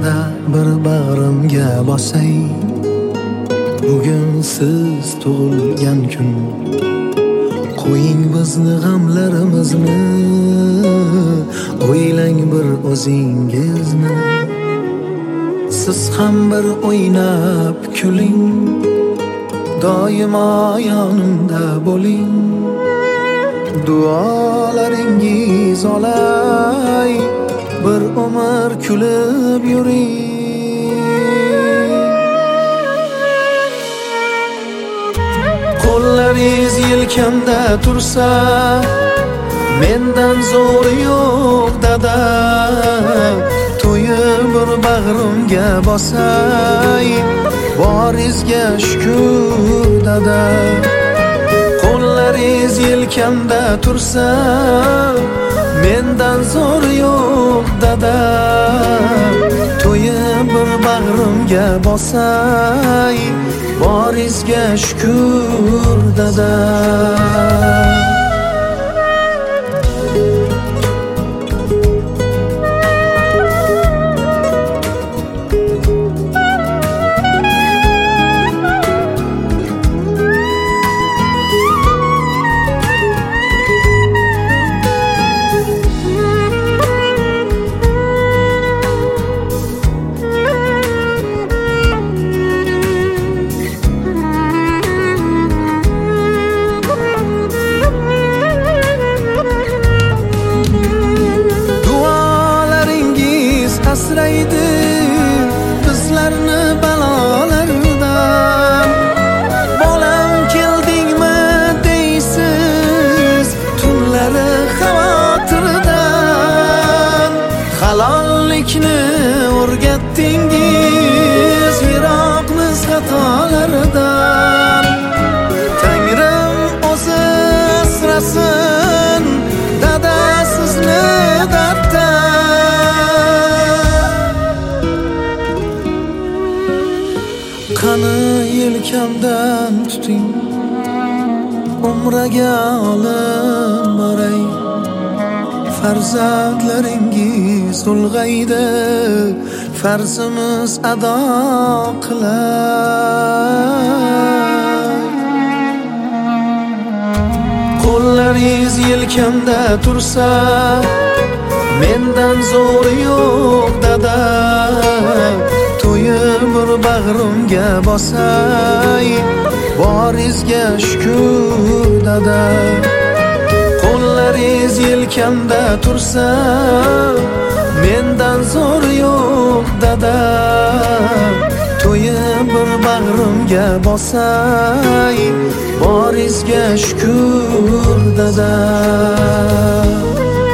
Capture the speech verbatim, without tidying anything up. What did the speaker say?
dada bir bag'rimga bosay. Bugun siz tug'ilgan kun, qo'ying bizni g'amlarimizni, o'ylang bir o'zingizni. Siz ham bir o'ynab kuling, doimo yonimda bo'ling. Duolaringiz olay, bir umr kulib yuring. Qo'llaringiz yelkamda tursa, mendan zo'ri yo'q dada. To'yib bir bag'rimga bosay, boringizga shukr dada. Qo'llaringiz yelkamda tursa, mendan zo'ri yo'q dada. To'yib bir bag'rimga bosay, boringizga shukr dada. Asraydi bizlarni balolardan. Bolam keldingmi deysiz, tunlari xavotirdan. Halollikni o'rgatdingiz, yiroqmiz xatolardan. Tangrim o'zi asrasin dada sizni darddan. Qani yelkamdan tuting, umraga olib boray. Farzandlaringiz ulg'aydi, farzimiz ado qilay. Qo'llaringiz yelkamda tursa, mendan zo'ri yo'q dada. To'yib bir bag'rimga bosay, boringizga shukr dada. Qo'llaringiz yelkamda tursa, mendan zo'ri yo'q dada. To'yib bir bag'rimga bosay, boringizga shukr dada.